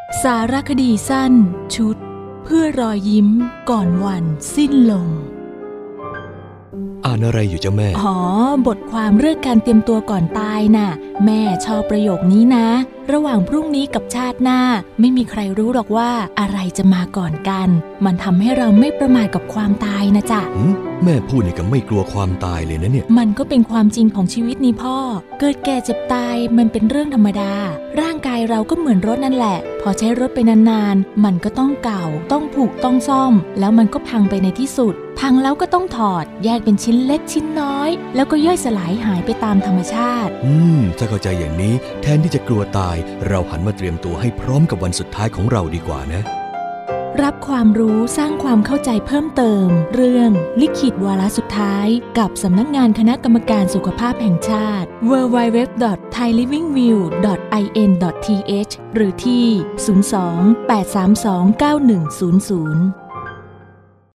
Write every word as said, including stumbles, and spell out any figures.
สารคดีสั้นชุดเพื่อรอยยิ้มก่อนวันสิ้นลมอ่านอะไรอยู่จ้ะแม่อ๋อบทความเรื่องการเตรียมตัวก่อนตายน่ะแม่ชอบประโยคนี้นะระหว่างพรุ่งนี้กับชาติหน้าไม่มีใครรู้หรอกว่าอะไรจะมาก่อนกันมันทำให้เราไม่ประมาทกับความตายนะจ๊ะแม่พูดนี่ก็ไม่กลัวความตายเลยนะเนี่ยมันก็เป็นความจริงของชีวิตนี่พ่อเกิดแก่เจ็บตายมันเป็นเรื่องธรรมดาร่างกายเราก็เหมือนรถนั่นแหละพอใช้รถไปนานๆมันก็ต้องเก่าต้องผูกต้องซ่อมแล้วมันก็พังไปในที่สุดพังแล้วก็ต้องถอดแยกเป็นชิ้นเล็กชิ้นน้อยแล้วก็ย่อยสลายหายไปตามธรรมชาติอืมถ้าเข้าใจอย่างนี้แทนที่จะกลัวตายเราหันมาเตรียมตัวให้พร้อมกับวันสุดท้ายของเราดีกว่านะรับความรู้สร้างความเข้าใจเพิ่มเติมเรื่องลิขิตวาระสุดท้ายกับสำนักงานคณะกรรมการสุขภาพแห่งชาติ ดับเบิลยู ดับเบิลยู ดับเบิลยู ดอท ไทย ลิฟวิ่ง วิว ดอท ไอ เอ็น ดอท ที เอช หรือที่ศูนย์ สอง แปด สาม สอง เก้า หนึ่ง ศูนย์ ศูนย์